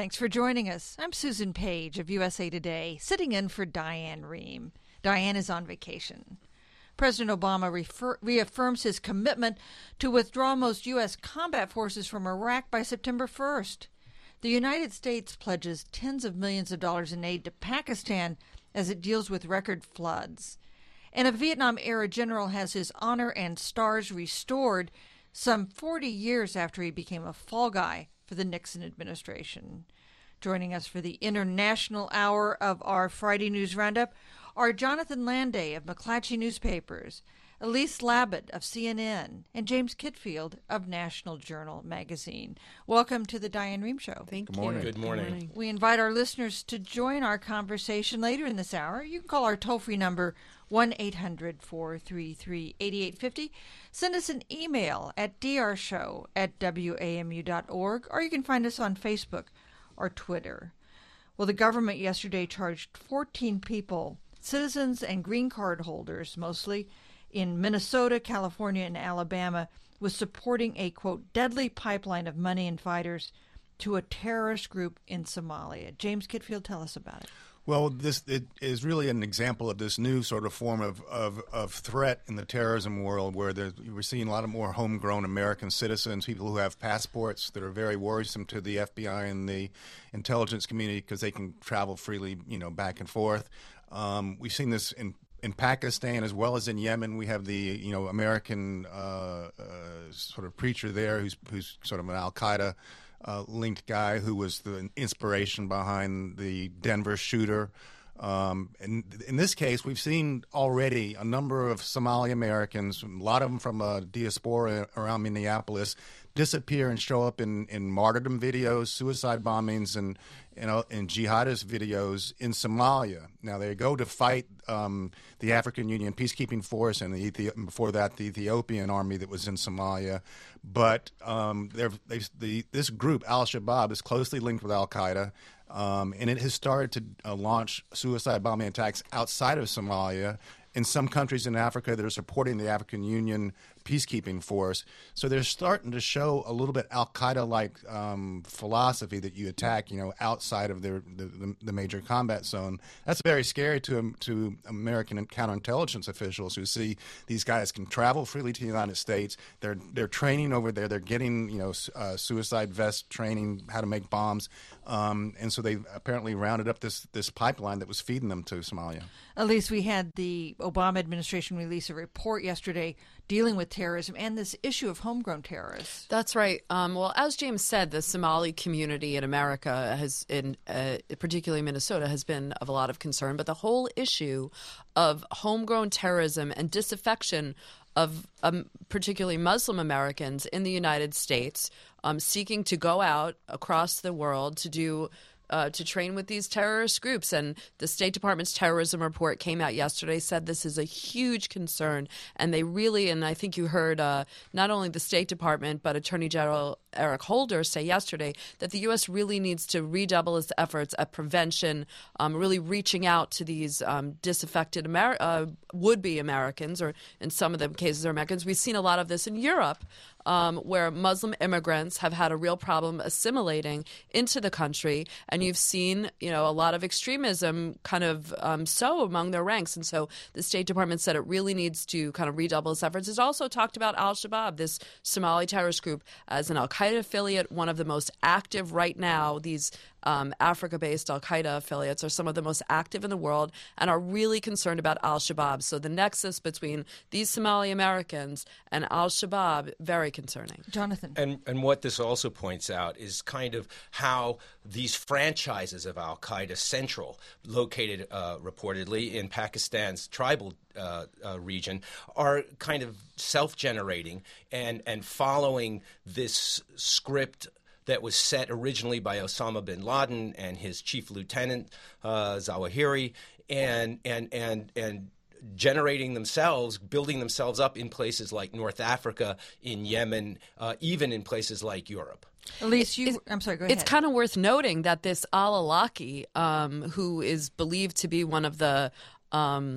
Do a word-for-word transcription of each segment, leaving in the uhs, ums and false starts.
Thanks for joining us. I'm Susan Page of U S A Today, sitting in for Diane Rehm. Diane is on vacation. President Obama refer- reaffirms his commitment to withdraw most U S combat forces from Iraq by September first. The United States pledges tens of millions of dollars in aid to Pakistan as it deals with record floods. And a Vietnam-era general has his honor and stars restored some forty years after he became a fall guy for the Nixon administration. Joining us for the international hour of our Friday News Roundup are Jonathan Landay of McClatchy Newspapers, Elise Labott of C N N, and James Kitfield of National Journal Magazine. Welcome to the Diane Rehm Show. Thank Good you. morning. Good morning. Good morning. We invite our listeners to join our conversation later in this hour. You can call our toll-free number one eight hundred, four three three, eight eight five zero. Send us an email at d r show at w a m u dot org, or you can find us on Facebook or Twitter. Well, the government yesterday charged fourteen people, citizens and green card holders mostly, in Minnesota, California, and Alabama, with supporting a, quote, deadly pipeline of money and fighters to a terrorist group in Somalia. James Kitfield, tell us about it. Well, this it is really an example of this new sort of form of, of, of threat in the terrorism world, where we're seeing a lot of more homegrown American citizens, people who have passports that are very worrisome to the F B I and the intelligence community because they can travel freely, you know, back and forth. Um, we've seen this in in Pakistan as well as in Yemen. We have the you know American uh, uh, sort of preacher there who's who's sort of an Al Qaeda Uh, linked guy who was the inspiration behind the Denver shooter. Um, and in this case, we've seen already a number of Somali Americans, a lot of them from a diaspora around Minneapolis, disappear and show up in, in martyrdom videos, suicide bombings, and you know, in jihadist videos in Somalia. Now, they go to fight um, the African Union Peacekeeping Force and the Ethi- before that the Ethiopian army that was in Somalia. But um, they're, they, the, this group, Al-Shabaab, is closely linked with Al-Qaeda, um, and it has started to uh, launch suicide bombing attacks outside of Somalia in some countries in Africa that are supporting the African Union peacekeeping force. So they're starting to show a little bit Al-Qaeda-like um, philosophy that you attack, you know, outside of their, the, the, the major combat zone. That's very scary to to American counterintelligence officials who see these guys can travel freely to the United States. They're they're training over there. They're getting, you know, uh, suicide vest training, how to make bombs, um, and so they apparently rounded up this this pipeline that was feeding them to Somalia. At least we had the Obama administration release a report yesterday dealing with terrorism and this issue of homegrown terrorists. That's right. Um, well, as James said, the Somali community in America has, in uh, particularly Minnesota, has been of a lot of concern. But the whole issue of homegrown terrorism and disaffection of um, particularly Muslim Americans in the United States um, seeking to go out across the world to do Uh, to train with these terrorist groups. And the State Department's terrorism report came out yesterday, said this is a huge concern. And they really, and I think you heard uh, not only the State Department, but Attorney General Eric Holder say yesterday that the U S really needs to redouble its efforts at prevention, um, really reaching out to these um, disaffected Amer- uh, would-be Americans, or in some of the cases are Americans. We've seen a lot of this in Europe, Um, where Muslim immigrants have had a real problem assimilating into the country, and you've seen, you know, a lot of extremism kind of um, sow among their ranks. And so the State Department said it really needs to kind of redouble its efforts. It's also talked about Al-Shabaab, this Somali terrorist group, as an Al-Qaeda affiliate, one of the most active right now. These um, Africa-based Al-Qaeda affiliates are some of the most active in the world and are really concerned about Al-Shabaab. So the nexus between these Somali Americans and Al-Shabaab, very concerning. Jonathan. And and what this also points out is kind of how these franchises of Al-Qaeda Central, located uh, reportedly in Pakistan's tribal uh, uh, region, are kind of self-generating and, and following this script that was set originally by Osama bin Laden and his chief lieutenant, uh, Zawahiri, and and and and generating themselves, building themselves up in places like North Africa, in Yemen, uh, even in places like Europe. Elise, you, It's- I'm sorry, go ahead. It's kind of worth noting that this al-Awlaki, um, who is believed to be one of the um,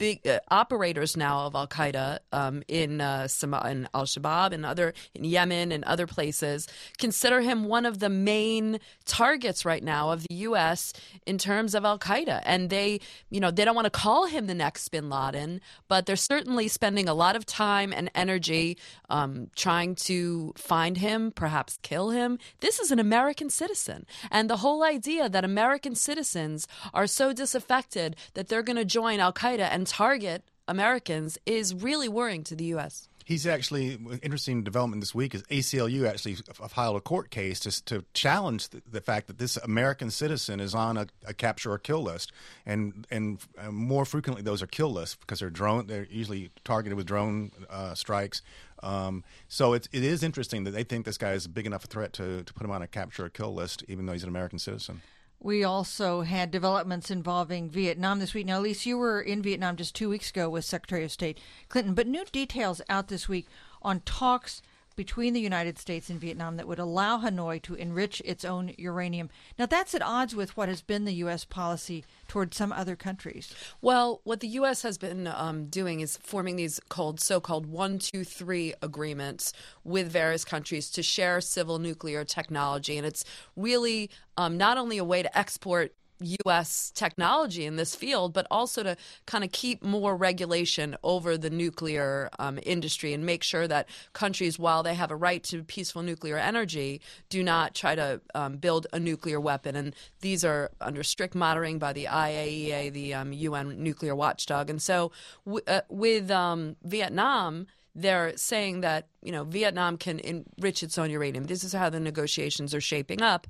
big uh, operators now of Al Qaeda um, in uh, Som- in Al Shabaab and other in Yemen and other places consider him one of the main targets right now of the U S in terms of Al Qaeda, and they, you know, they don't want to call him the next Bin Laden, but they're certainly spending a lot of time and energy um, trying to find him, perhaps kill him. This is an American citizen, and the whole idea that American citizens are so disaffected that they're going to join Al Qaeda and target Americans is really worrying to the U S. He's actually, interesting development this week is A C L U actually filed a court case to, to challenge the, the fact that this American citizen is on a, a capture or kill list. And and uh, more frequently, those are kill lists because they're drone. They're usually targeted with drone uh, strikes. Um, so it, it is interesting that they think this guy is big enough a threat to, to put him on a capture or kill list, even though he's an American citizen. We also had developments involving Vietnam this week. Now, Elise, you were in Vietnam just two weeks ago with Secretary of State Clinton, but new details out this week on talks between the United States and Vietnam that would allow Hanoi to enrich its own uranium. Now, that's at odds with what has been the U S policy toward some other countries. Well, what the U S has been um, doing is forming these called so-called one two three agreements with various countries to share civil nuclear technology. And it's really um, not only a way to export U S technology in this field, but also to kind of keep more regulation over the nuclear um, industry and make sure that countries, while they have a right to peaceful nuclear energy, do not try to um, build a nuclear weapon. And these are under strict monitoring by the I A E A, the um, U N nuclear watchdog. And so w- uh, with um, Vietnam, they're saying that, you know, Vietnam can enrich its own uranium. This is how the negotiations are shaping up.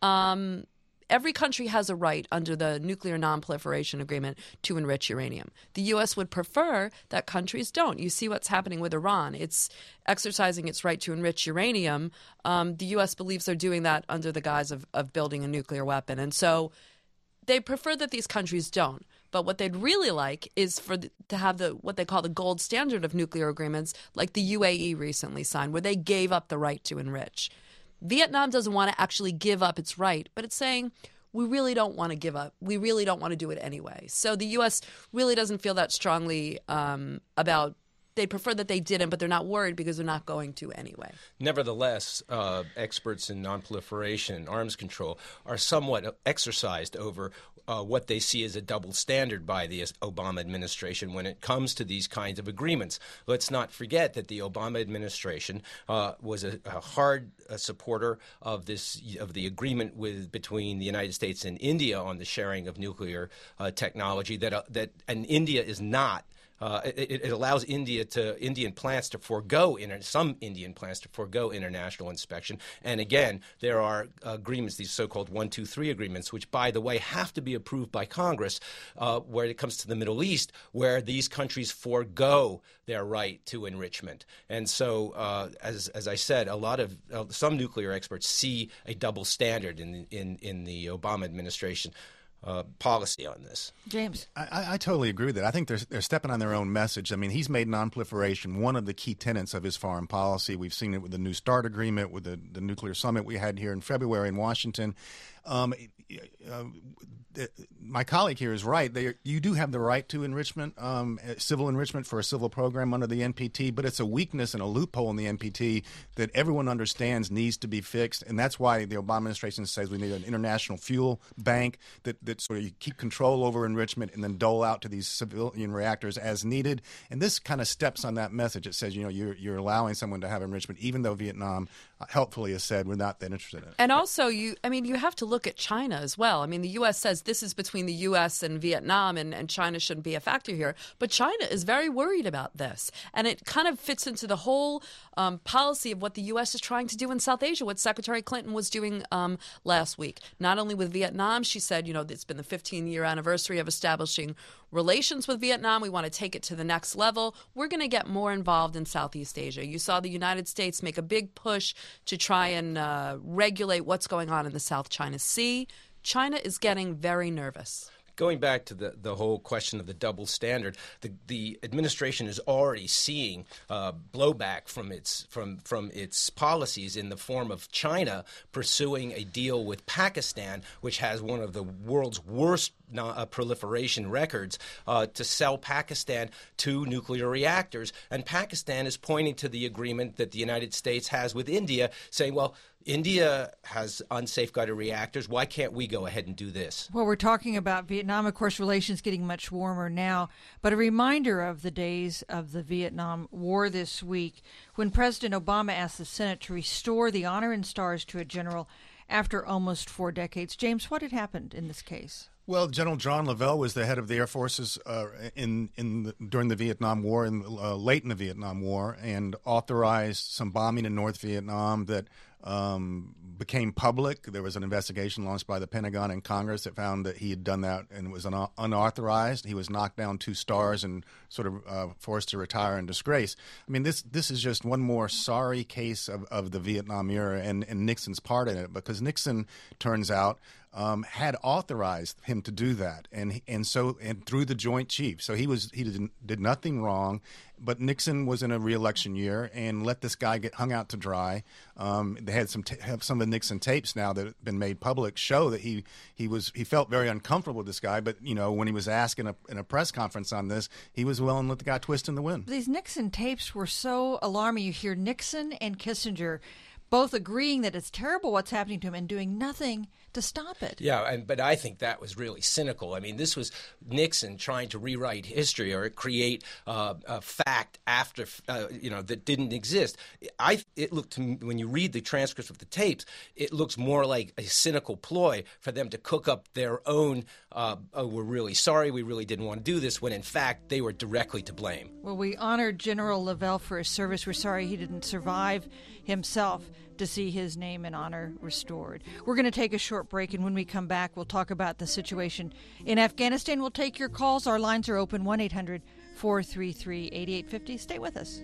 Um, Every country has a right under the Nuclear Non-Proliferation Agreement to enrich uranium. The U S would prefer that countries don't. You see what's happening with Iran. It's exercising its right to enrich uranium. Um, the U S believes they're doing that under the guise of, of building a nuclear weapon. And so they prefer that these countries don't. But what they'd really like is for the, to have the what they call the gold standard of nuclear agreements, like the U A E recently signed, where they gave up the right to enrich. Vietnam doesn't want to actually give up its right, but it's saying we really don't want to give up. We really don't want to do it anyway. So the U S really doesn't feel that strongly um, about. They prefer that they didn't, but they're not worried because they're not going to anyway. Nevertheless, uh, experts in nonproliferation and arms control are somewhat exercised over uh, what they see as a double standard by the Obama administration when it comes to these kinds of agreements. Let's not forget that the Obama administration uh, was a, a hard uh, supporter of this of the agreement with between the United States and India on the sharing of nuclear uh, technology. That uh, that and India is not. Uh, it, it allows India to Indian plants to forego inter, some Indian plants to forego international inspection. And again, there are agreements, these so-called one two three agreements, which, by the way, have to be approved by Congress, uh, where it comes to the Middle East, where these countries forego their right to enrichment. And so, uh, as as I said, a lot of uh, some nuclear experts see a double standard in in in the Obama administration. Uh, policy on this. James. I, I totally agree with that. I think they're, they're stepping on their own message. I mean, he's made nonproliferation one of the key tenets of his foreign policy. We've seen it with the New START agreement, with the, the nuclear summit we had here in February in Washington. Um, uh, my colleague here is right. They, you do have the right to enrichment, um, civil enrichment for a civil program under the N P T, but it's a weakness and a loophole in the N P T that everyone understands needs to be fixed, and that's why the Obama administration says we need an international fuel bank that, that sort of you keep control over enrichment and then dole out to these civilian reactors as needed. And this kind of steps on that message. It says, you know, you're, you're allowing someone to have enrichment, even though Vietnam uh, helpfully has said we're not that interested in it. And also, you, I mean, you have to look at China as well. I mean, the U S says this is between the U S and Vietnam, and, and China shouldn't be a factor here. But China is very worried about this. And it kind of fits into the whole um, policy of what the U S is trying to do in South Asia, what Secretary Clinton was doing um, last week. Not only with Vietnam, she said, you know, it's been the fifteen-year anniversary of establishing relations with Vietnam. We want to take it to the next level. We're going to get more involved in Southeast Asia. You saw the United States make a big push to try and uh, regulate what's going on in the South China Sea. China is getting very nervous. going back to the, the whole question of the double standard, the, the administration is already seeing uh, blowback from its from from its policies in the form of China pursuing a deal with Pakistan, which has one of the world's worst non- uh, proliferation records, uh, to sell Pakistan two nuclear reactors. And Pakistan is pointing to the agreement that the United States has with India, saying, well, India has unsafeguarded reactors. Why can't we go ahead and do this? Well, we're talking about Vietnam, of course, relations getting much warmer now, but a reminder of the days of the Vietnam War this week when President Obama asked the Senate to restore the honor and stars to a general after almost four decades. James, what had happened in this case? Well, General John Lavelle was the head of the Air Forces uh, in in the, during the Vietnam War and uh, late in the Vietnam War, and authorized some bombing in North Vietnam that um, became public. There was an investigation launched by the Pentagon and Congress that found that he had done that and it was un- unauthorized. He was knocked down two stars and sort of uh, forced to retire in disgrace. I mean, this this is just one more sorry case of, of the Vietnam era and, and Nixon's part in it, because Nixon, turns out, Um, had authorized him to do that, and and so and through the Joint Chiefs. So he was he did did nothing wrong, but Nixon was in a re-election year and let this guy get hung out to dry. Um, they had some t- have some of the Nixon tapes now that have been made public show that he he was he felt very uncomfortable with this guy. But you know, when he was asked in a in a press conference on this, he was willing to let the guy twist in the wind. These Nixon tapes were so alarming. You hear Nixon and Kissinger both agreeing that it's terrible what's happening to him and doing nothing to stop it. Yeah, and but I think that was really cynical. I mean, this was Nixon trying to rewrite history or create uh, a fact after, uh, you know, that didn't exist. I it looked to me, when you read the transcripts of the tapes, it looks more like a cynical ploy for them to cook up their own, uh, oh, we're really sorry, we really didn't want to do this, when in fact they were directly to blame. Well, we honored General Lavelle for his service. We're sorry he didn't survive himself to see his name and honor restored. We're going to take a short break, and when we come back, we'll talk about the situation in Afghanistan. We'll take your calls. Our lines are open, one eight hundred four three three eight eight five zero. Stay with us.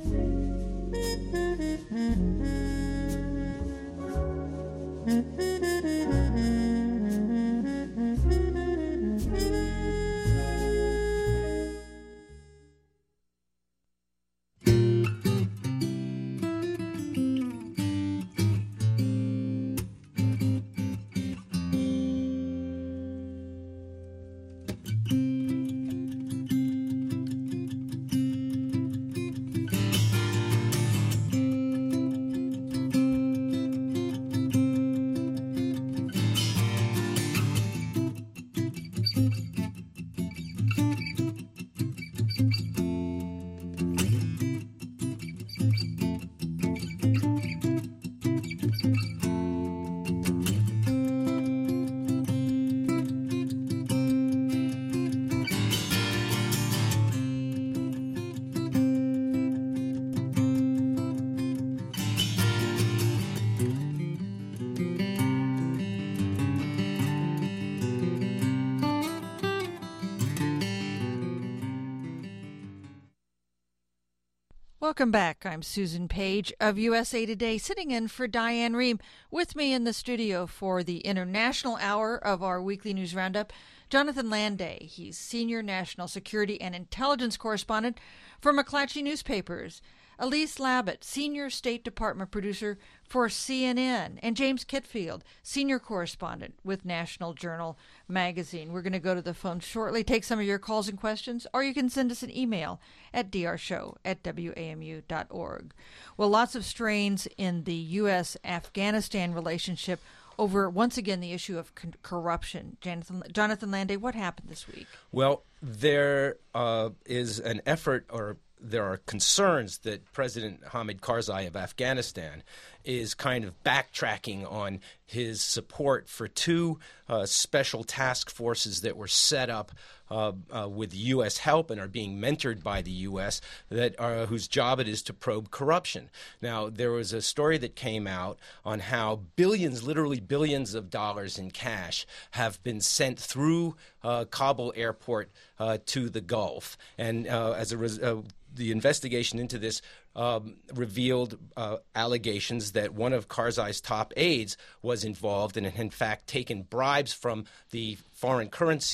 Welcome back. I'm Susan Page of U S A Today, sitting in for Diane Rehm. With me in the studio for the international hour of our weekly news roundup, Jonathan Landay. He's senior national security and intelligence correspondent for McClatchy Newspapers. Elise Labott, senior State Department producer for C N N, and James Kitfield, senior correspondent with National Journal magazine. We're going to go to the phone shortly, take some of your calls and questions, or you can send us an email at d r show at w a m u dot org. Well, lots of strains in the U S Afghanistan relationship over, once again, the issue of con- corruption. Jonathan, Jonathan Landay, what happened this week? Well, there uh, is an effort, or there are concerns that President Hamid Karzai of Afghanistan is kind of backtracking on his support for two uh, special task forces that were set up uh, uh, with U S help and are being mentored by the U S that are, whose job it is to probe corruption. Now, there was a story that came out on how billions, literally billions of dollars in cash have been sent through uh, Kabul airport uh, to the Gulf. And uh, as a result, uh, the investigation into this um, revealed uh, allegations that one of Karzai's top aides was involved and had in fact taken bribes from the foreign currency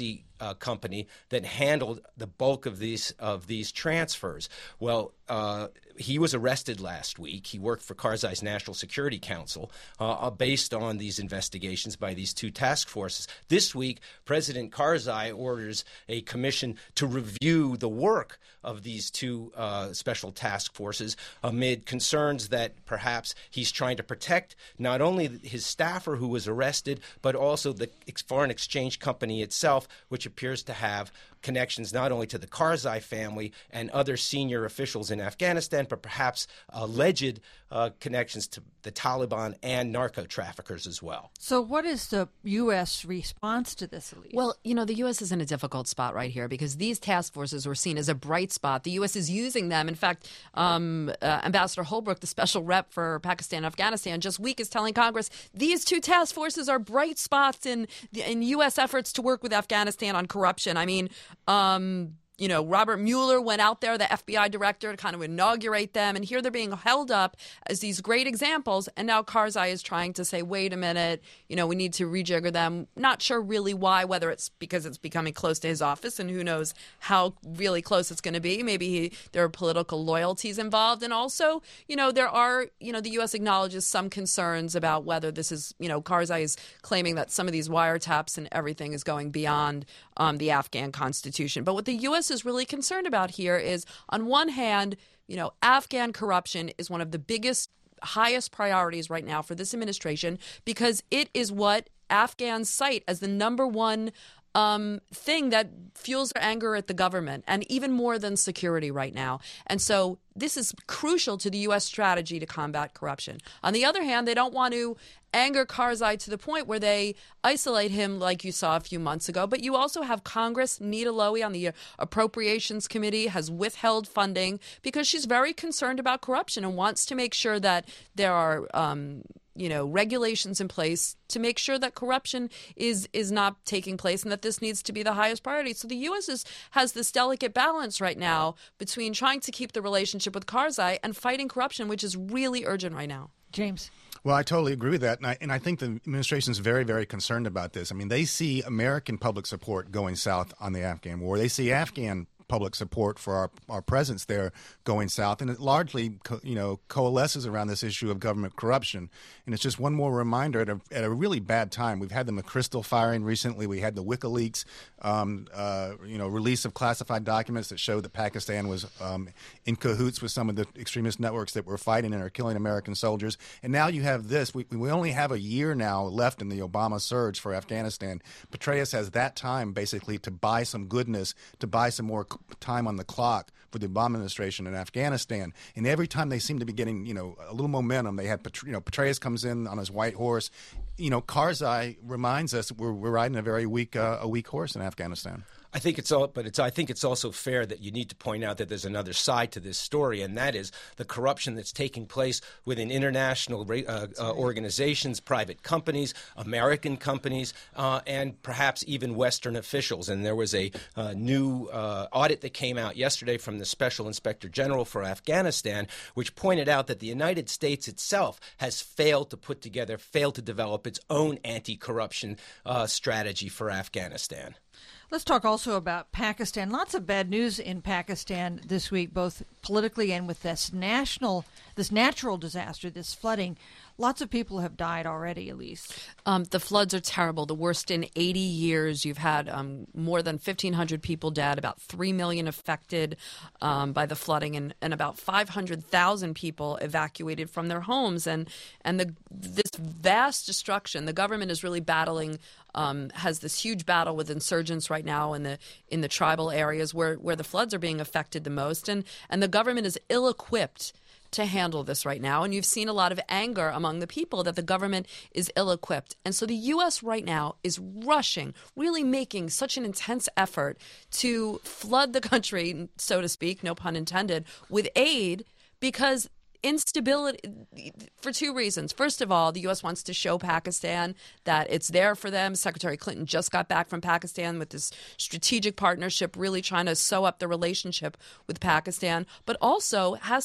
uh, company that handled the bulk of these of these transfers. Well, uh, he was arrested last week. He worked for Karzai's National Security Council uh, based on these investigations by these two task forces. This week, President Karzai orders a commission to review the work of these two uh, special task forces amid concerns that perhaps he's trying to protect not only his staffer who was arrested, but also the foreign exchange company itself, which appears to have connections not only to the Karzai family and other senior officials in Afghanistan, but perhaps alleged uh, connections to the Taliban and narco traffickers as well. So what is the U S response to this, Elise? Well, you know, the U S is in a difficult spot right here because these task forces were seen as a bright spot. The U S is using them. In fact, um, uh, Ambassador Holbrooke, the special rep for Pakistan and Afghanistan, just week is telling Congress these two task forces are bright spots in, in U S efforts to work with Afghanistan on corruption. I mean, um, you know, Robert Mueller went out there, the F B I director, to kind of inaugurate them. And here they're being held up as these great examples. And now Karzai is trying to say, wait a minute, you know, we need to rejigger them. Not sure really why, whether it's because it's becoming close to his office and who knows how really close it's going to be. Maybe he, there are political loyalties involved. And also, you know, there are, you know, the U S acknowledges some concerns about whether this is, you know, Karzai is claiming that some of these wiretaps and everything is going beyond um, the Afghan constitution. But what the U S is really concerned about here is, on one hand, you know, Afghan corruption is one of the biggest, highest priorities right now for this administration because it is what Afghans cite as the number one um, thing that fuels their anger at the government, and even more than security right now. And so this is crucial to the U S strategy to combat corruption. On the other hand, they don't want to anger Karzai to the point where they isolate him like you saw a few months ago. But you also have Congress. Nita Lowey on the Appropriations Committee has withheld funding because she's very concerned about corruption and wants to make sure that there are um, you know, regulations in place to make sure that corruption is is not taking place and that this needs to be the highest priority. So the U S is, has this delicate balance right now between trying to keep the relationship with Karzai and fighting corruption, which is really urgent right now. James. Well, I totally agree with that. And I, and I think the administration is very, very concerned about this. I mean, they see American public support going south on the Afghan war. They see Afghan public support for our, our presence there going south. And it largely, co- you know, coalesces around this issue of government corruption. And it's just one more reminder at a, at a really bad time. We've had the McChrystal firing recently. We had the WikiLeaks, um, uh, you know, release of classified documents that showed that Pakistan was um, in cahoots with some of the extremist networks that were fighting and are killing American soldiers. And now you have this. We, we only have a year now left in the Obama surge for Afghanistan. Petraeus has that time basically to buy some goodness, to buy some more time on the clock for the Obama administration in Afghanistan. And every time they seem to be getting, you know, a little momentum, they had, you know, Petraeus comes in on his white horse. You know, Karzai reminds us we're, we're riding a very weak, uh, a weak horse in Afghanistan. I think it's all, but it's. I think it's also fair that you need to point out that there's another side to this story, and that is the corruption that's taking place within international uh, uh, organizations, private companies, American companies, uh, and perhaps even Western officials. And there was a uh, new uh, audit that came out yesterday from the Special Inspector General for Afghanistan, which pointed out that the United States itself has failed to put together, failed to develop its own anti-corruption uh, strategy for Afghanistan. Let's talk also about Pakistan. Lots of bad news in Pakistan this week, both politically and with this national, this natural disaster, this flooding. Lots of people have died already, Elise. Um, the floods are terrible, the worst in eighty years. You've had um, more than fifteen hundred people dead, about three million affected um, by the flooding, and, and about five hundred thousand people evacuated from their homes. And and the this vast destruction, the government is really battling, um, has this huge battle with insurgents right now in the in the tribal areas where, where the floods are being affected the most. And, and the government is ill-equipped to handle this right now. And you've seen a lot of anger among the people that the government is ill-equipped. And so the U S right now is rushing, really making such an intense effort to flood the country, so to speak, no pun intended, with aid because instability for two reasons. First of all, the U S wants to show Pakistan that it's there for them. Secretary Clinton just got back from Pakistan with this strategic partnership, really trying to sew up the relationship with Pakistan, but also has to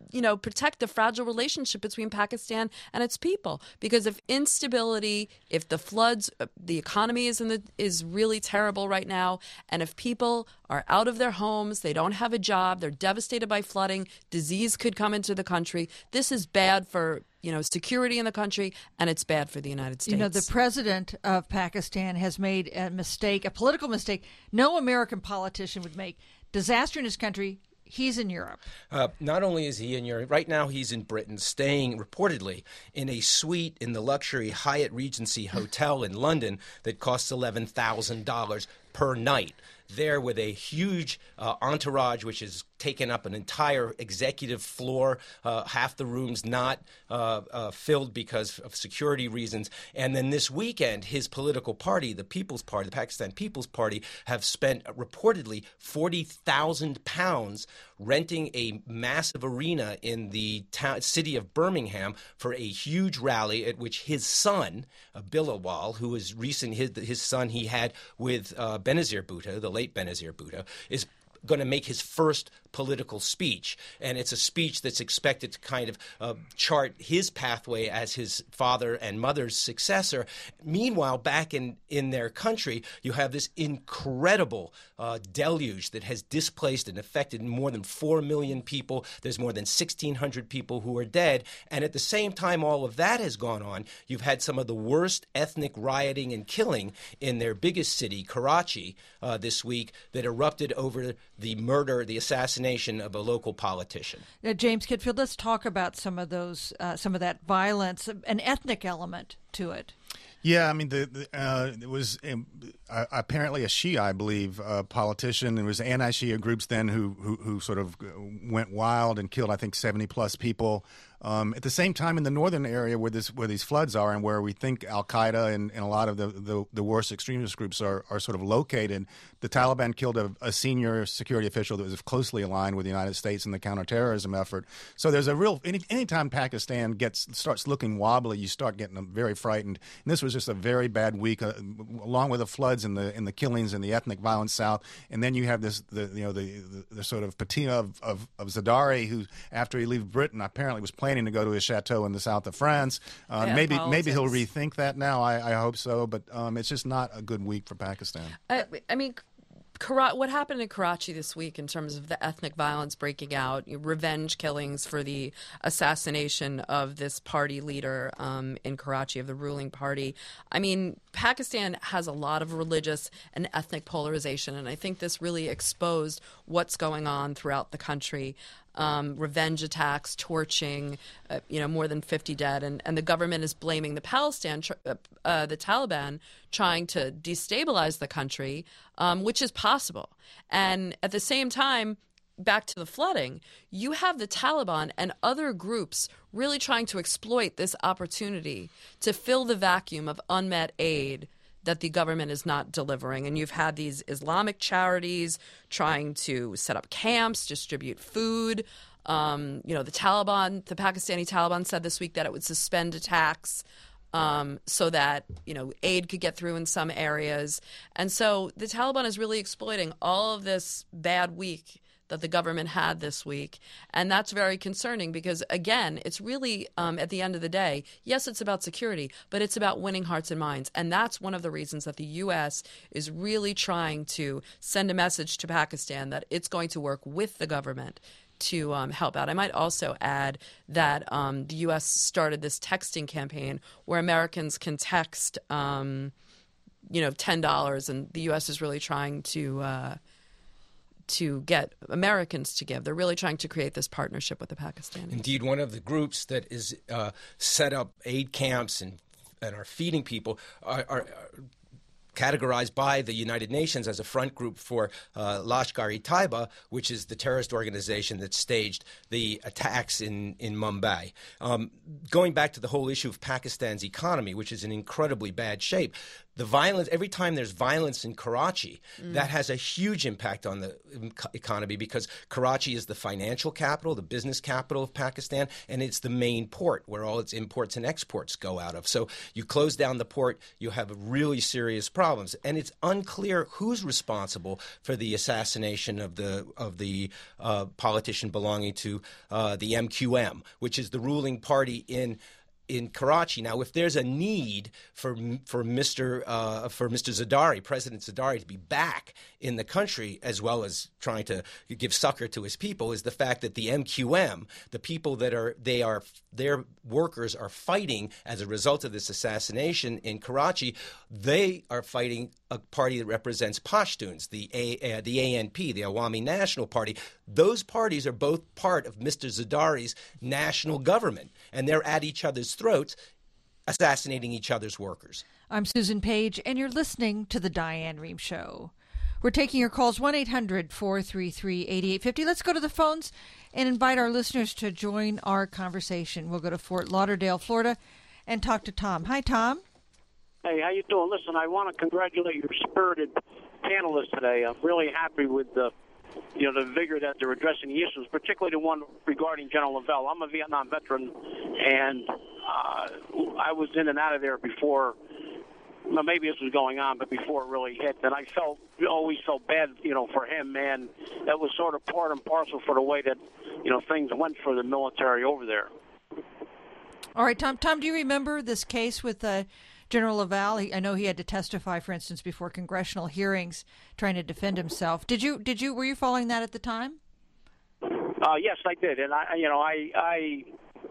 you know, protect the fragile relationship between Pakistan and its people. Because if instability, if the floods, the economy is in the is really terrible right now, and if people are out of their homes, they don't have a job, they're devastated by flooding, disease could come into the country. This is bad for, you know, security in the country, and it's bad for the United States. You know, the president of Pakistan has made a mistake, a political mistake no American politician would make. Disaster in his country. He's in Europe. Uh, not only is he in Europe, right now he's in Britain, staying reportedly in a suite in the luxury Hyatt Regency Hotel in London that costs eleven thousand dollars per night. There with a huge uh, entourage, which has taken up an entire executive floor, uh, half the rooms not uh, uh, filled because of security reasons. And then this weekend, his political party, the People's Party, the Pakistan People's Party, have spent uh, reportedly forty thousand pounds renting a massive arena in the town, city of Birmingham for a huge rally at which his son, uh, Bilawal, who is recent, his, his son he had with uh, Benazir Bhutto, the late Benazir Bhutto, is going to make his first political speech. And it's a speech that's expected to kind of uh, chart his pathway as his father and mother's successor. Meanwhile, back in, in their country, you have this incredible uh, deluge that has displaced and affected more than four million people. There's more than sixteen hundred people who are dead. And at the same time all of that has gone on, you've had some of the worst ethnic rioting and killing in their biggest city, Karachi, uh, this week that erupted over the murder, the assassination of a local politician. Now, James Kitfield, let's talk about some of those, uh, some of that violence, an ethnic element to it. Yeah, I mean, the, the uh, it was um, uh, apparently a Shia, I believe, uh, politician. There was anti-Shia groups then who, who who sort of went wild and killed, I think, seventy plus people. Um, at the same time, in the northern area where this where these floods are, and where we think Al Qaeda and, and a lot of the, the, the worst extremist groups are, are sort of located, the Taliban killed a, a senior security official that was closely aligned with the United States in the counterterrorism effort. So there's a real any anytime Pakistan gets starts looking wobbly, you start getting very frightened. And this was just a very bad week, uh, along with the floods and the and the killings and the ethnic violence south. And then you have this the you know the the, the sort of patina of, of of Zardari, who after he leaves Britain apparently was planning to go to his chateau in the south of France. Uh, yeah, maybe politics. maybe he'll rethink that now. I, I hope so, but um, it's just not a good week for Pakistan. I, I mean, Kara- what happened in Karachi this week in terms of the ethnic violence breaking out, revenge killings for the assassination of this party leader um, in Karachi, of the ruling party. I mean, Pakistan has a lot of religious and ethnic polarization, and I think this really exposed what's going on throughout the country. Um, revenge attacks, torching, uh, you know, more than fifty dead, and, and the government is blaming the Palestine, tr- uh, uh, the Taliban, trying to destabilize the country, um, which is possible. And at the same time, back to the flooding, you have the Taliban and other groups really trying to exploit this opportunity to fill the vacuum of unmet aid that the government is not delivering. And you've had these Islamic charities trying to set up camps, distribute food. Um, you know, the Taliban, the Pakistani Taliban said this week that it would suspend attacks um, so that, you know, aid could get through in some areas. And so the Taliban is really exploiting all of this bad week that the government had this week. And that's very concerning because, again, it's really, um, at the end of the day, yes, it's about security, but it's about winning hearts and minds. And that's one of the reasons that the U S is really trying to send a message to Pakistan that it's going to work with the government to um, help out. I might also add that um, the U S started this texting campaign where Americans can text, um, you know, ten dollars, and the U S is really trying to uh, to get Americans to give. They're really trying to create this partnership with the Pakistanis. Indeed, one of the groups that is uh, set up aid camps and and are feeding people are, are, are categorized by the United Nations as a front group for uh, Lashkar-e-Taiba, which is the terrorist organization that staged the attacks in, in Mumbai. Um, going back to the whole issue of Pakistan's economy, which is in incredibly bad shape, the violence, every time there's violence in Karachi, mm. that has a huge impact on the economy because Karachi is the financial capital, the business capital of Pakistan, and it's the main port where all its imports and exports go out of. So you close down the port, you have really serious problems. And it's unclear who's responsible for the assassination of the of the uh, politician belonging to uh, the M Q M, which is the ruling party in in Karachi. Now, if there's a need for for Mister Uh, for Mister Zardari, President Zardari, to be back in the country as well as trying to give succor to his people, is the fact that the M Q M, the people that are they are their workers are fighting as a result of this assassination in Karachi. They are fighting a party that represents Pashtuns, the a, uh, the A N P, the Awami National Party. Those parties are both part of Mister Zardari's national government, and they're at each other's throats, assassinating each other's workers. I'm Susan Page, and you're listening to The Diane Rehm Show. We're taking your calls, one eight hundred four three three eight eight five zero. Let's go to the phones and invite our listeners to join our conversation. We'll go to Fort Lauderdale, Florida, and talk to Tom. Hi, Tom. Hey, how you doing? Listen, I want to congratulate your spirited panelists today. I'm really happy with the, you know, the vigor that they're addressing the issues, particularly the one regarding General Lavelle. I'm a Vietnam veteran, and uh, I was in and out of there before. Well, maybe this was going on, but before it really hit, and I felt always felt bad, you know, for him, man. That was sort of part and parcel for the way that, you know, things went for the military over there. All right, Tom. Tom, do you remember this case with uh, General Lavelle? He, I know he had to testify, for instance, before congressional hearings, trying to defend himself. Did you? Did you? Were you following that at the time? Uh, yes, I did, and I, you know, I, I,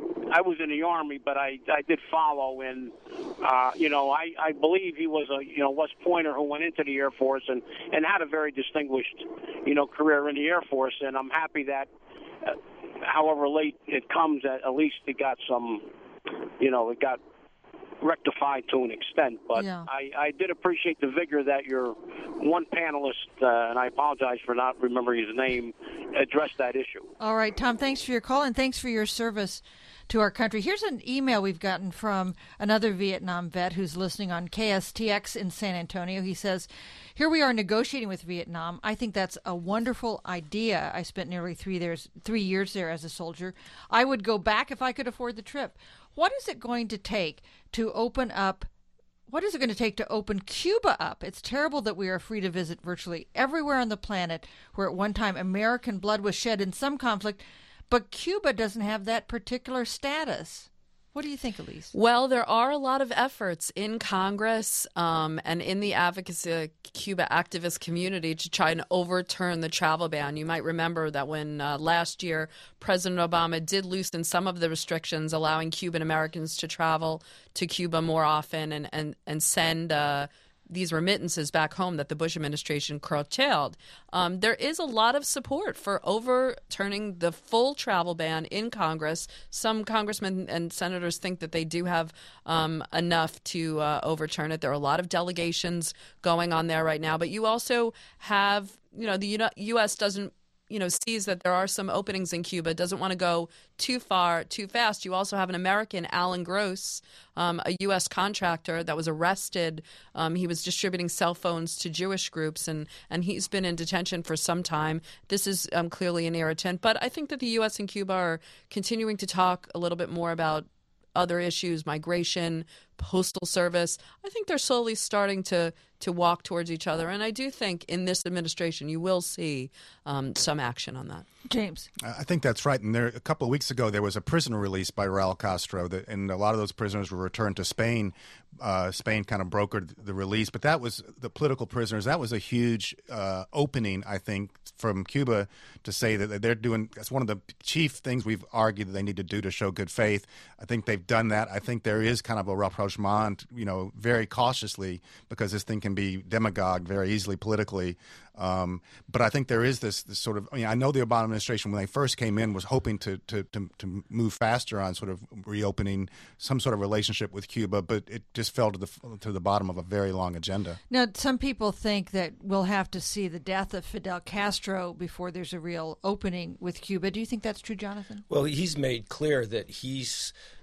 I was in the Army, but I, I did follow, and uh, you know, I, I believe he was a, you know, West Pointer who went into the Air Force and, and had a very distinguished, you know, career in the Air Force, and I'm happy that, uh, however late it comes, at, at least it got some, you know, it got rectified to an extent, but yeah. I, I did appreciate the vigor that your one panelist, uh, and I apologize for not remembering his name, addressed that issue. All right, Tom, thanks for your call, and thanks for your service to our country. Here's an email we've gotten from another Vietnam vet who's listening on K S T X in San Antonio. He says, here we are negotiating with Vietnam. I think that's a wonderful idea. I spent nearly three, there's, three years there as a soldier. I would go back if I could afford the trip. What is it going to take to open up What is it going to take to open Cuba up? It's terrible that we are free to visit virtually everywhere on the planet where at one time American blood was shed in some conflict, but Cuba doesn't have that particular status. What do you think, Elise? Well, there are a lot of efforts in Congress um, and in the advocacy Cuba activist community to try and overturn the travel ban. You might remember that when uh, last year President Obama did loosen some of the restrictions allowing Cuban Americans to travel to Cuba more often and, and, and send uh, these remittances back home that the Bush administration curtailed. Um, there is a lot of support for overturning the full travel ban in Congress. Some congressmen and senators think that they do have um, enough to uh, overturn it. There are a lot of delegations going on there right now. But you also have, you know, the U S doesn't, you know, sees that there are some openings in Cuba, doesn't want to go too far, too fast. You also have an American, Alan Gross, um, a U S contractor that was arrested. Um, he was distributing cell phones to Jewish groups, and, and he's been in detention for some time. This is um, clearly an irritant. But I think that the U S and Cuba are continuing to talk a little bit more about other issues, migration, postal service. I think they're slowly starting to to walk towards each other. And I do think in this administration you will see um, some action on that. James. I think that's right. And there, a couple of weeks ago, there was a prisoner released by Raul Castro, that, and a lot of those prisoners were returned to Spain. Uh, Spain kind of brokered the release. But that was the political prisoners. That was a huge uh, opening, I think, from Cuba to say that they're doing – that's one of the chief things we've argued that they need to do to show good faith. I think they've done that. I think there is kind of a rapprochement, you know, very cautiously, because this thing can be demagogued very easily politically. Um, but I think there is this, this sort of – I mean, I know the Obama administration, when they first came in, was hoping to, to, to, to move faster on sort of reopening some sort of relationship with Cuba, but it just fell to the to the bottom of a very long agenda. Now, some people think that we'll have to see the death of Fidel Castro before there's a real opening with Cuba. Do you think that's true, Jonathan? Well, he's made clear that he's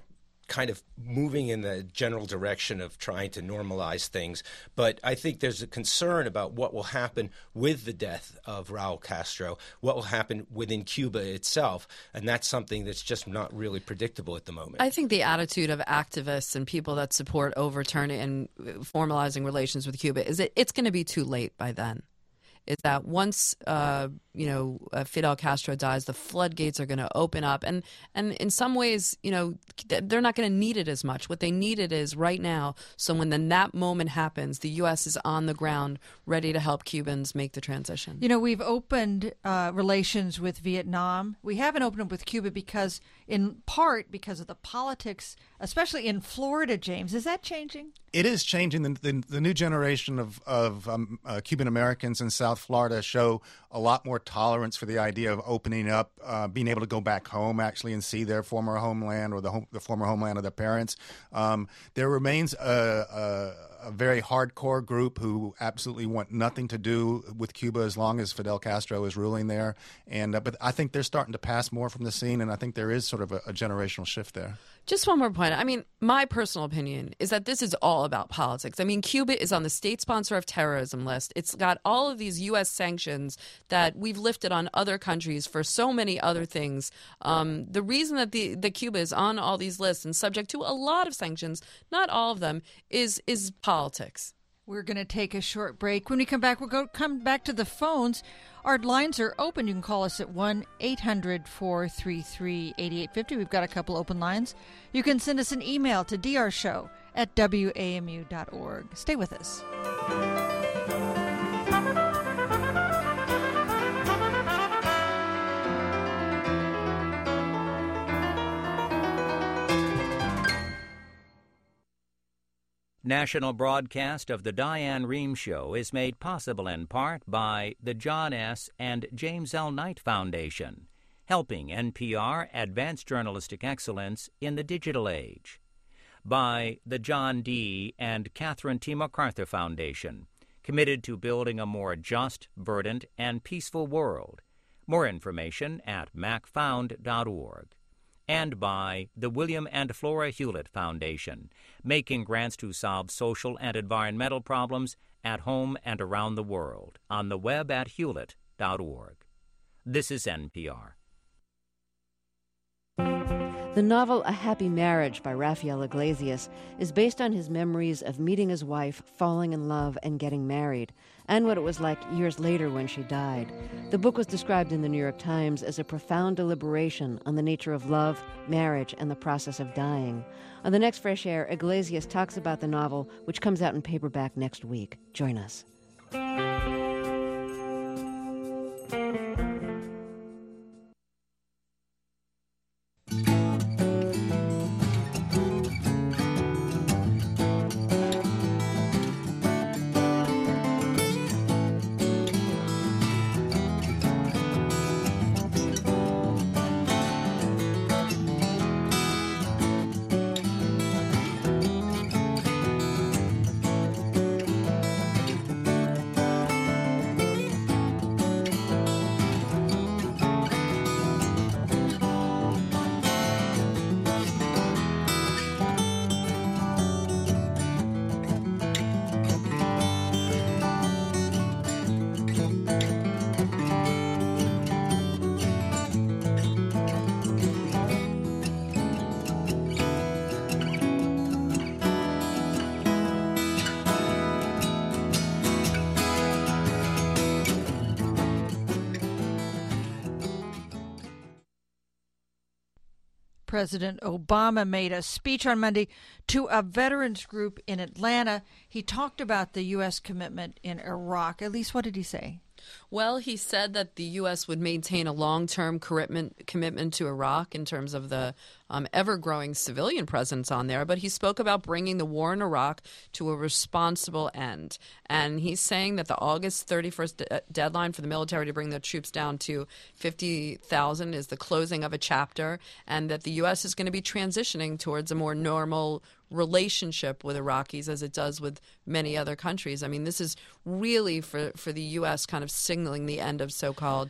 kind of moving in the general direction of trying to normalize things. But I think there's a concern about what will happen with the death of Raul Castro, what will happen within Cuba itself. And that's something that's just not really predictable at the moment. I think the attitude of activists and people that support overturning and formalizing relations with Cuba is that it's going to be too late by then. Is that once uh, you know uh, Fidel Castro dies, the floodgates are going to open up, and and in some ways, you know, they're not going to need it as much. What they need it is right now. So when then that moment happens, the U S is on the ground, ready to help Cubans make the transition. You know, we've opened uh, relations with Vietnam. We haven't opened them with Cuba because, in part, because of the politics, especially in Florida. James, is that changing? It is changing. The, the, the new generation of, of um, uh, Cuban Americans in South Florida show a lot more tolerance for the idea of opening up, uh, being able to go back home actually and see their former homeland or the, home, the former homeland of their parents. Um, there remains a, a, a very hardcore group who absolutely want nothing to do with Cuba as long as Fidel Castro is ruling there. And uh, but I think they're starting to pass more from the scene, and I think there is sort of a, a generational shift there. Just one more point. I mean, my personal opinion is that this is all about politics. I mean, Cuba is on the state sponsor of terrorism list. It's got all of these U S sanctions that we've lifted on other countries for so many other things. Um, the reason that the, the Cuba is on all these lists and subject to a lot of sanctions, not all of them, is is politics. We're going to take a short break. When we come back, we'll go come back to the phones. Our lines are open. You can call us at one eight hundred four three three eight eight five zero. We've got a couple open lines. You can send us an email to d r show at w a m u dot org. Stay with us. National broadcast of the Diane Rehm Show is made possible in part by the John S. and James L. Knight Foundation, helping N P R advance journalistic excellence in the digital age. By the John D. and Catherine T. MacArthur Foundation, committed to building a more just, verdant, and peaceful world. More information at mac found dot org. And by the William and Flora Hewlett Foundation, making grants to solve social and environmental problems at home and around the world, on the web at hewlett dot org. This is N P R. The novel A Happy Marriage by Rafael Iglesias is based on his memories of meeting his wife, falling in love, and getting married, and what it was like years later when she died. The book was described in the New York Times as a profound deliberation on the nature of love, marriage, and the process of dying. On the next Fresh Air, Iglesias talks about the novel, which comes out in paperback next week. Join us. President Obama made a speech on Monday to a veterans group in Atlanta. He talked about the U S commitment in Iraq. At least, what did he say? Well, he said that the U S would maintain a long-term commitment commitment to Iraq in terms of the um, ever-growing civilian presence on there, but he spoke about bringing the war in Iraq to a responsible end. And he's saying that the August thirty-first de- deadline for the military to bring the troops down to fifty thousand is the closing of a chapter, and that the U S is going to be transitioning towards a more normal relationship with Iraqis as it does with many other countries. I mean, this is really for, for the U S kind of signaling the end of so-called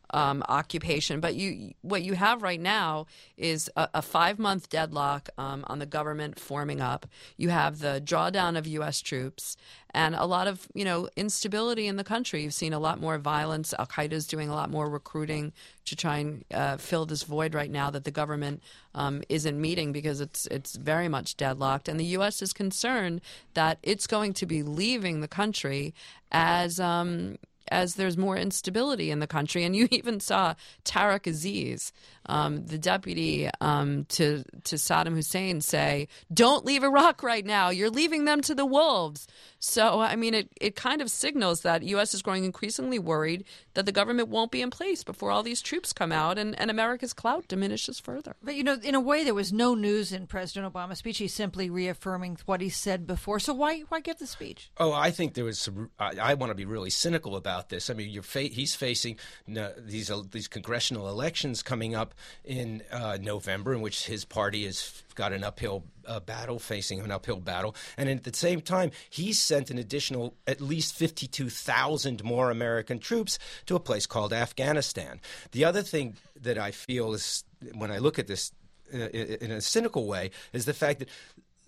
um, occupation. But you, what you have right now is a, a five-month deadlock um, on the government forming up. You have the drawdown of U S troops and a lot of, you know, instability in the country. You've seen a lot more violence. Al-Qaeda is doing a lot more recruiting to try and uh, fill this void right now that the government um, isn't meeting because it's it's very much deadlocked. And the U S is concerned that it's going to be leaving the country as um, as there's more instability in the country. And you even saw Tariq Aziz, um, the deputy um, to to Saddam Hussein, say, "Don't leave Iraq right now. You're leaving them to the wolves." So, I mean, it, it kind of signals that U S is growing increasingly worried that the government won't be in place before all these troops come out and, and America's clout diminishes further. But, you know, in a way, there was no news in President Obama's speech. He's simply reaffirming what he said before. So why why give the speech? Oh, I think there was some, I, I want to be really cynical about this. I mean, you're fa- he's facing uh, these uh, these congressional elections coming up in uh, November, in which his party has got an uphill uh, battle, facing an uphill battle. And at the same time, he's sent an additional at least fifty-two thousand more American troops to a place called Afghanistan. The other thing that I feel is, when I look at this uh, in a cynical way, is the fact that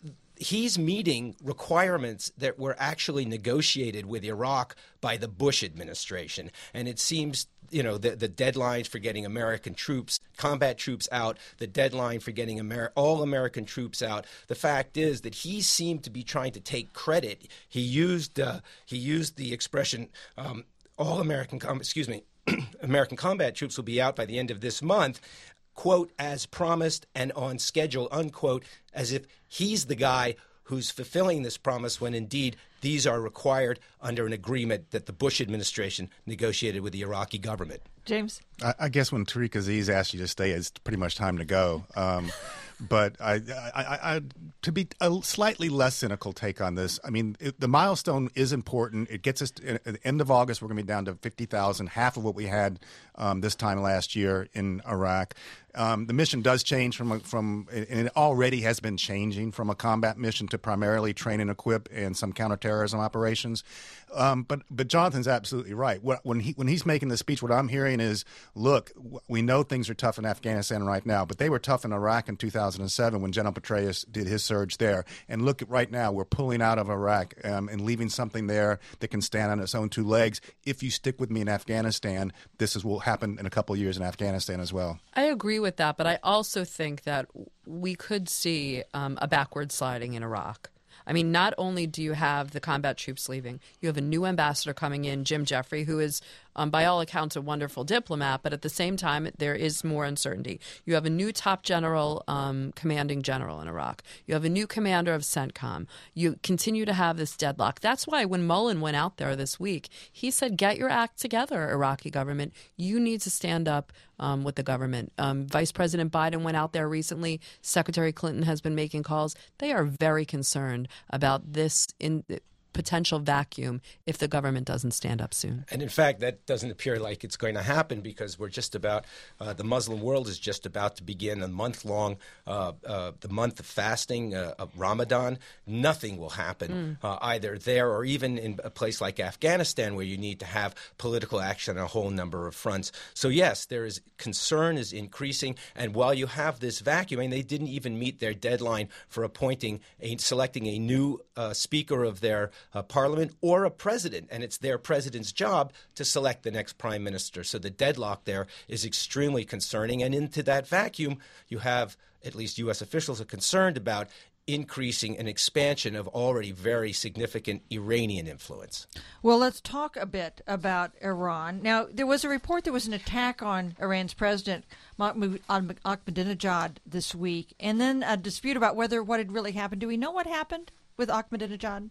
he's meeting requirements that were actually negotiated with Iraq by the Bush administration. And it seems, you know, the, the deadlines for getting American troops, combat troops out, the deadline for getting Amer- all American troops out. The fact is that he seemed to be trying to take credit. He used uh, he used the expression, um, all American, com- excuse me, American combat troops will be out by the end of this month, quote, as promised and on schedule, unquote, as if he's the guy who's fulfilling this promise when indeed these are required under an agreement that the Bush administration negotiated with the Iraqi government. James? I, I guess when Tariq Aziz asked you to stay, it's pretty much time to go. Um, but I, I, I, I, to be a slightly less cynical take on this, I mean, it, the milestone is important. It gets us to, at the end of August, we're going to be down to fifty thousand, half of what we had um, this time last year in Iraq. Um, the mission does change from, a, from, and it already has been changing from a combat mission to primarily train and equip and some counterterrorism operations. Um, but but Jonathan's absolutely right. What, when he when he's making the speech, what I'm hearing is, look, we know things are tough in Afghanistan right now, but they were tough in Iraq in two thousand seven when General Petraeus did his surge there. And look, at right now, we're pulling out of Iraq um, and leaving something there that can stand on its own two legs. If you stick with me in Afghanistan, this is will happen in a couple of years in Afghanistan as well. I agree with that, but I also think that we could see um, a backward sliding in Iraq. I mean, not only do you have the combat troops leaving, you have a new ambassador coming in, Jim Jeffrey, who is, um, by all accounts, a wonderful diplomat, but at the same time, there is more uncertainty. You have a new top general, um, commanding general in Iraq. You have a new commander of CENTCOM. You continue to have this deadlock. That's why when Mullen went out there this week, he said, get your act together, Iraqi government. You need to stand up Um, with the government. Um, Vice President Biden went out there recently. Secretary Clinton has been making calls. They are very concerned about this in potential vacuum if the government doesn't stand up soon. And in fact, that doesn't appear like it's going to happen because we're just about, uh, the Muslim world is just about to begin a month-long, uh, uh, the month of fasting, uh, of Ramadan. Nothing will happen mm. uh, either there or even in a place like Afghanistan where you need to have political action on a whole number of fronts. So yes, there is concern is increasing. And while you have this vacuum, and they didn't even meet their deadline for appointing, a, selecting a new uh, speaker of their Uh, parliament or a president, and it's their president's job to select the next prime minister. So the deadlock there is extremely concerning. And into that vacuum, you have, at least U S officials are concerned about increasing an expansion of already very significant Iranian influence. Well, let's talk a bit about Iran. Now, there was a report there was an attack on Iran's president, Mahmoud Ahmadinejad, this week, and then a dispute about whether what had really happened. Do we know what happened with Ahmadinejad?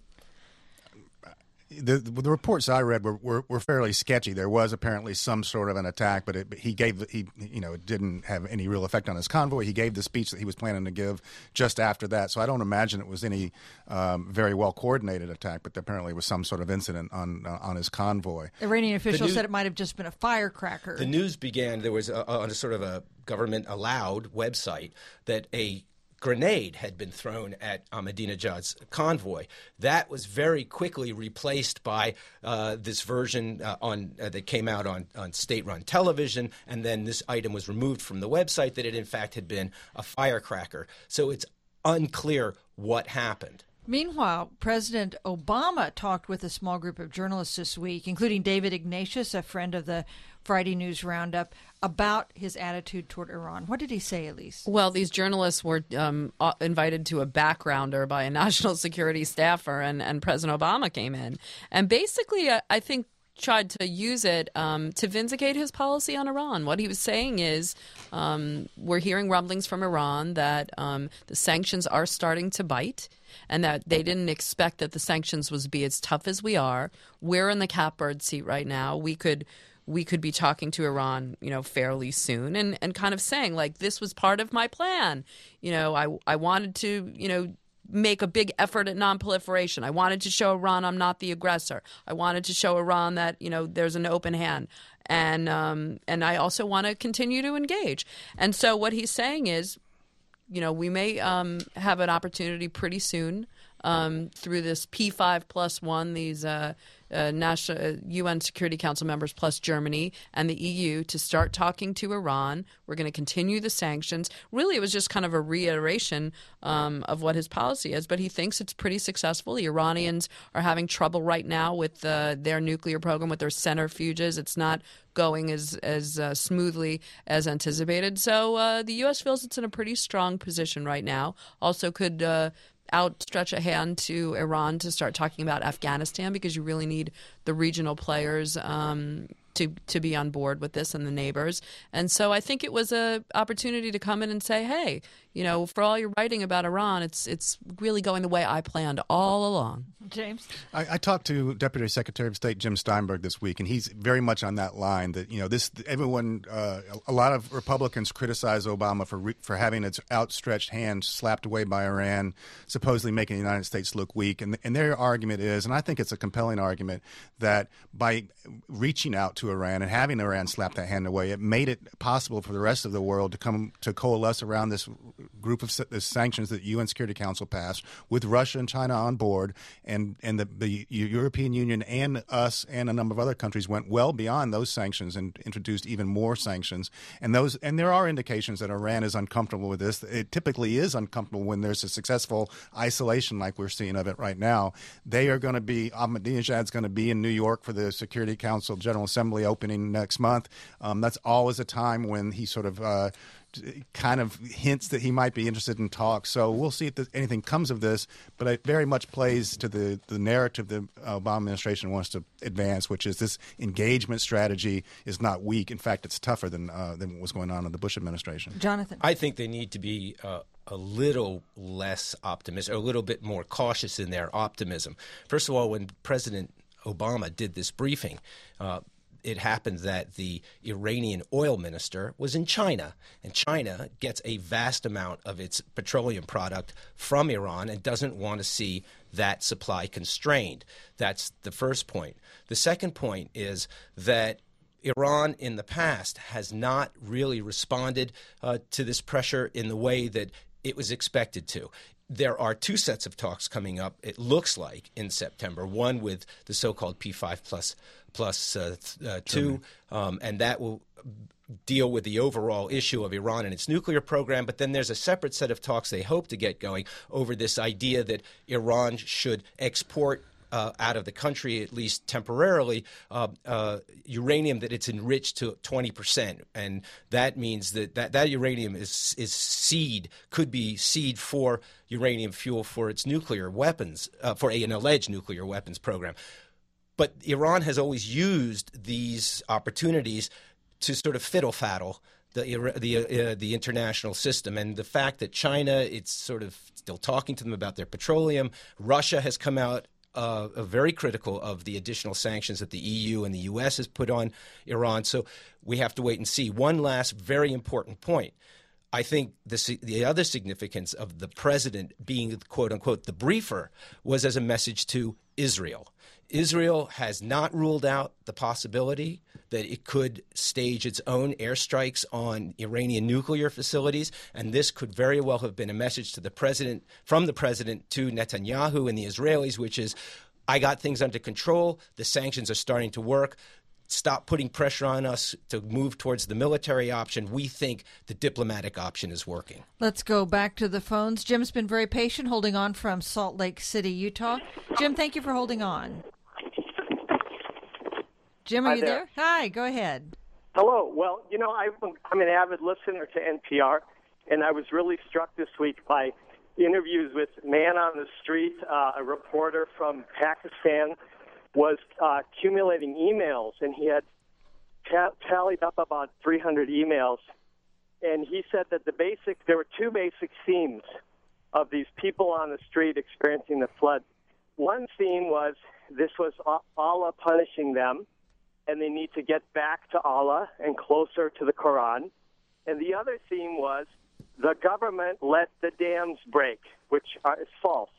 The, the reports I read were, were, were fairly sketchy. There was apparently some sort of an attack, but, it, but he gave the, he you know it didn't have any real effect on his convoy. He gave the speech that he was planning to give just after that. So I don't imagine it was any um, very well coordinated attack, but apparently it was some sort of incident on uh, on his convoy. Iranian officials news, said it might have just been a firecracker. The news began. There was a, on a sort of a government allowed website that a grenade had been thrown at Ahmadinejad's convoy. That was very quickly replaced by uh, this version uh, on uh, that came out on, on state-run television, and then this item was removed from the website that it in fact had been a firecracker. So it's unclear what happened. Meanwhile, President Obama talked with a small group of journalists this week, including David Ignatius, a friend of the Friday News Roundup, about his attitude toward Iran. What did he say, Elise? Well, these journalists were um, invited to a backgrounder by a national security staffer, and, and President Obama came in. And basically, I, I think, tried to use it um, to vindicate his policy on Iran. What he was saying is um, we're hearing rumblings from Iran that um, the sanctions are starting to bite, and that they didn't expect that the sanctions would be as tough as we are. We're in the catbird seat right now. We could we could be talking to Iran, you know, fairly soon, and, and kind of saying, like, this was part of my plan. You know, I I wanted to, you know, make a big effort at nonproliferation. I wanted to show Iran I'm not the aggressor. I wanted to show Iran that, you know, there's an open hand. And um, and I also want to continue to engage. And so what he's saying is, you know, we may um, have an opportunity pretty soon um, through this P five plus one, these uh, uh, national uh, U N Security Council members plus Germany and the E U to start talking to Iran. We're going to continue the sanctions. Really, it was just kind of a reiteration um, of what his policy is, but he thinks it's pretty successful. The Iranians are having trouble right now with uh, their nuclear program, with their centrifuges. It's not going as as uh, smoothly as anticipated. So uh, the U S feels it's in a pretty strong position right now. Also could uh, outstretch a hand to Iran to start talking about Afghanistan, because you really need the regional players um, to to be on board with this, and the neighbors. And so I think it was a opportunity to come in and say, hey, you know, for all your writing about Iran, it's it's really going the way I planned all along. James? I, I talked to Deputy Secretary of State Jim Steinberg this week, and he's very much on that line that, you know, this everyone, uh, a lot of Republicans criticize Obama for re, for having its outstretched hand slapped away by Iran, supposedly making the United States look weak. And, and their argument is, and I think it's a compelling argument, that by reaching out to Iran and having Iran slap that hand away, it made it possible for the rest of the world to come to coalesce around this group of the sanctions that the U N Security Council passed, with Russia and China on board, and and the, the European Union and us and a number of other countries went well beyond those sanctions and introduced even more sanctions. And those and there are indications that Iran is uncomfortable with this. It typically is uncomfortable when there's a successful isolation like we're seeing of it right now. They are going to be Ahmadinejad's going to be in New York for the Security Council General Assembly opening next month. Um, that's always a time when he sort of uh, kind of hints that he might be interested in talks. So we'll see if there's anything comes of this, but it very much plays to the, the narrative the Obama administration wants to advance, which is this engagement strategy is not weak. In fact, it's tougher than uh, than what was going on in the Bush administration. Jonathan? I think they need to be uh, a little less optimistic, or a little bit more cautious in their optimism. First of all, when President Obama did this briefing, uh, it happened that the Iranian oil minister was in China, and China gets a vast amount of its petroleum product from Iran and doesn't want to see that supply constrained. That's the first point. The second point is that Iran in the past has not really responded uh, to this pressure in the way that it was expected to. There are two sets of talks coming up, it looks like, in September, one with the so-called P five plus, plus uh, uh, two, um, and that will deal with the overall issue of Iran and its nuclear program. But then there's a separate set of talks they hope to get going over this idea that Iran should export Uh, out of the country, at least temporarily, uh, uh, uranium that it's enriched to twenty percent. And that means that that, that uranium is, is seed, could be seed for uranium fuel for its nuclear weapons, uh, for a, an alleged nuclear weapons program. But Iran has always used these opportunities to sort of fiddle-faddle the the uh, the international system. And the fact that China, it's sort of still talking to them about their petroleum. Russia has come out Uh, uh, very critical of the additional sanctions that the E U and the U S has put on Iran. So we have to wait and see. One last very important point. I think the, the other significance of the president being, quote unquote, the briefer was as a message to Israel. Israel has not ruled out the possibility that it could stage its own airstrikes on Iranian nuclear facilities, and this could very well have been a message to the president, from the president to Netanyahu and the Israelis, which is, I got things under control, the sanctions are starting to work, stop putting pressure on us to move towards the military option. We think the diplomatic option is working. Let's go back to the phones. Jim's been very patient, holding on from Salt Lake City, Utah. Jim, thank you for holding on. Jim, are Hi you there. there? Hi, go ahead. Hello. Well, you know, I, I'm an avid listener to N P R, and I was really struck this week by interviews with Man on the Street, uh, a reporter from Pakistan, was uh, accumulating emails, and he had ta- tallied up about three hundred emails. And he said that the basic, there were two basic themes of these people on the street experiencing the flood. One theme was this was Allah punishing them, and they need to get back to Allah and closer to the Quran. And the other theme was the government let the dams break, which are, is false.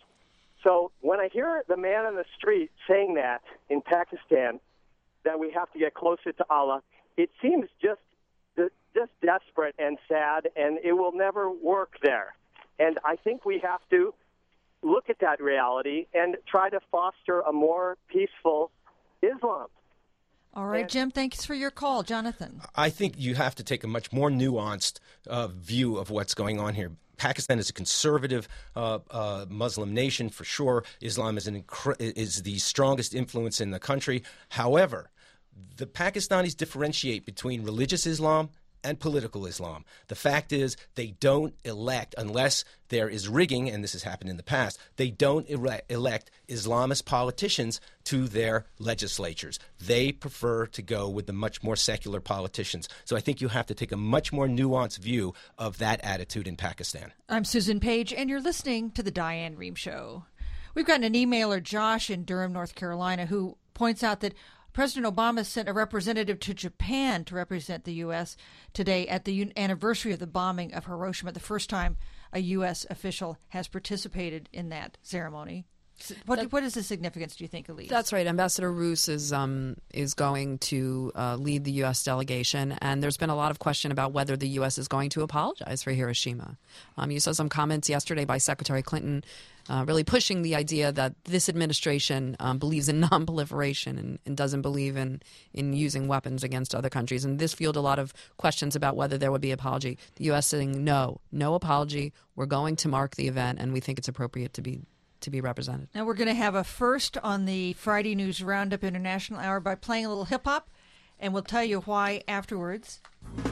So when I hear the man on the street saying that in Pakistan, that we have to get closer to Allah, it seems just just desperate and sad, and it will never work there. And I think we have to look at that reality and try to foster a more peaceful Islam. All right, Jim, thanks for your call. Jonathan. I think you have to take a much more nuanced uh, view of what's going on here. Pakistan is a conservative uh, uh, Muslim nation, for sure. Islam is, an incre- is the strongest influence in the country. However, the Pakistanis differentiate between religious Islam and political Islam. The fact is they don't elect, unless there is rigging, and this has happened in the past, they don't ele- elect Islamist politicians to their legislatures. They prefer to go with the much more secular politicians. So I think you have to take a much more nuanced view of that attitude in Pakistan. I'm Susan Page, and you're listening to The Diane Rehm Show. We've got an emailer, Josh, in Durham, North Carolina, who points out that President Obama sent a representative to Japan to represent the U S today at the anniversary of the bombing of Hiroshima, the first time a U S official has participated in that ceremony. What, that, what is the significance, do you think, Elise? That's right. Ambassador Roos is um, is going to uh, lead the U S delegation, and there's been a lot of question about whether the U S is going to apologize for Hiroshima. Um, you saw some comments yesterday by Secretary Clinton uh, really pushing the idea that this administration um, believes in non-proliferation and, and doesn't believe in, in using weapons against other countries. And this fueled a lot of questions about whether there would be apology. The U S saying, no, no apology. We're going to mark the event, and we think it's appropriate to be to be represented. Now we're going to have a first on the Friday News Roundup International Hour by playing a little hip-hop, and we'll tell you why afterwards.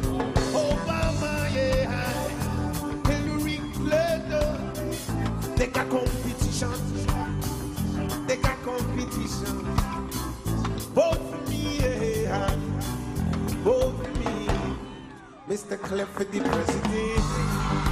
Obama, yeah, Hillary Clinton, they got competition, they got competition, vote for me, yeah, vote for me, Mister Clifford, the president.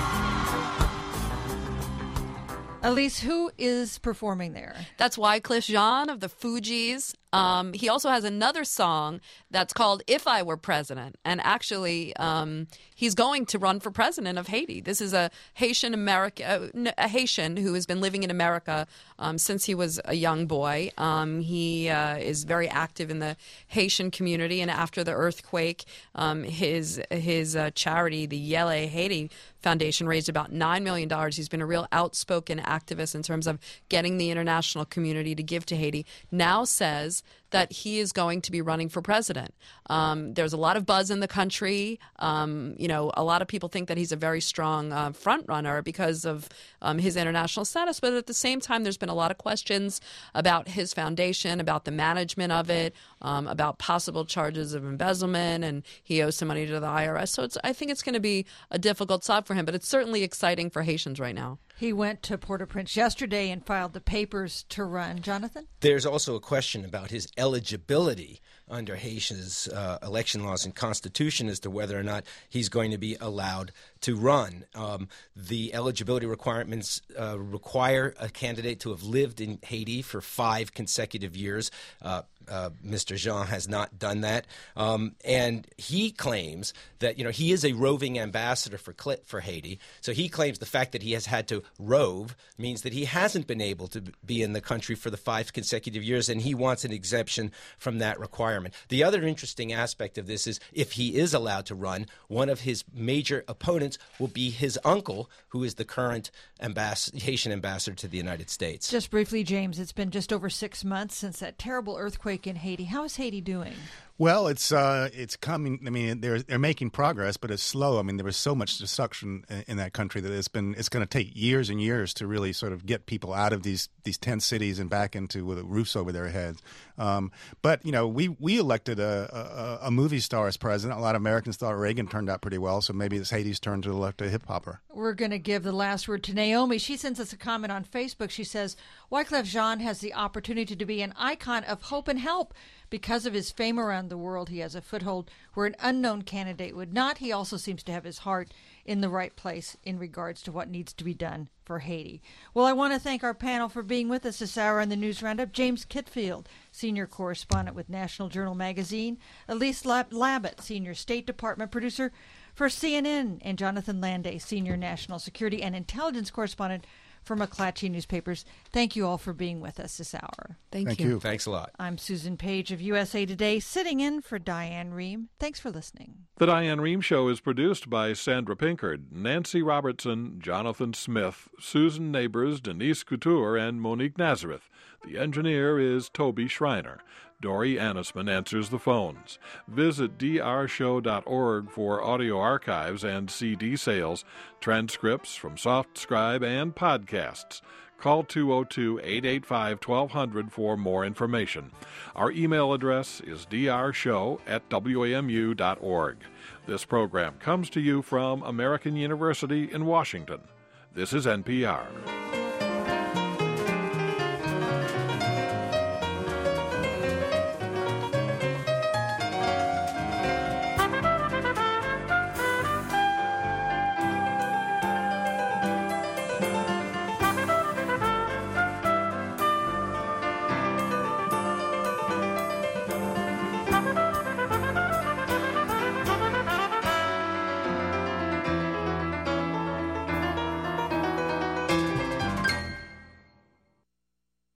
Elise, who is performing there? That's Wyclef Jean of the Fugees. Um, he also has another song that's called If I Were President. And actually, um, he's going to run for president of Haiti. This is a Haitian America, a Haitian who has been living in America um, since he was a young boy. Um, he uh, is very active in the Haitian community. And after the earthquake, um, his his uh, charity, the Yele Haiti Foundation, raised about nine million dollars. He's been a real outspoken activist in terms of getting the international community to give to Haiti. Now says that he is going to be running for president. Um, there's a lot of buzz in the country. Um, you know, a lot of people think that he's a very strong uh, front runner because of um, his international status. But at the same time, there's been a lot of questions about his foundation, about the management of it, um, about possible charges of embezzlement, and he owes some money to the I R S. So it's, I think it's going to be a difficult job for him, but it's certainly exciting for Haitians right now. He went to Port-au-Prince yesterday and filed the papers to run. Jonathan? There's also a question about his eligibility under Haiti's uh, election laws and constitution as to whether or not he's going to be allowed to run. Um, the eligibility requirements uh, require a candidate to have lived in Haiti for five consecutive years. Uh, uh, Mister Jean has not done that. Um, and he claims that, you know, he is a roving ambassador for for Haiti. So he claims the fact that he has had to rove means that he hasn't been able to be in the country for the five consecutive years, and he wants an exemption from that requirement. The other interesting aspect of this is if he is allowed to run, one of his major opponents will be his uncle, who is the current ambass- Haitian ambassador to the United States. Just briefly, James, it's been just over six months since that terrible earthquake in Haiti. How is Haiti doing? Well, it's uh, it's coming. I mean, they're they're making progress, but it's slow. I mean, there was so much destruction in, in that country that it's been it's going to take years and years to really sort of get people out of these these tent cities and back into with roofs over their heads. Um, but you know, we we elected a, a a movie star as president. A lot of Americans thought Reagan turned out pretty well, so maybe it's Haiti's turn to elect a hip hopper. We're going to give the last word to Naomi. She sends us a comment on Facebook. She says, Wyclef Jean has the opportunity to be an icon of hope and help. Because of his fame around the world, he has a foothold where an unknown candidate would not. He also seems to have his heart in the right place in regards to what needs to be done for Haiti. Well, I want to thank our panel for being with us this hour on the News Roundup. James Kitfield, senior correspondent with National Journal Magazine. Elise Lab- Labott, senior State Department producer for C N N. And Jonathan Landay, senior national security and intelligence correspondent for McClatchy Newspapers. Thank you all for being with us this hour. Thank, Thank you. you. Thanks a lot. I'm Susan Page of U S A Today, sitting in for Diane Rehm. Thanks for listening. The Diane Rehm Show is produced by Sandra Pinkard, Nancy Robertson, Jonathan Smith, Susan Neighbors, Denise Couture, and Monique Nazareth. The engineer is Toby Schreiner. Dory Annisman answers the phones. Visit d r show dot org for audio archives and C D sales, transcripts from SoftScribe, and podcasts. Call two oh two, eight eight five, one two zero zero for more information. Our email address is d r show at w a m u dot org. This program comes to you from American University in Washington. This is N P R.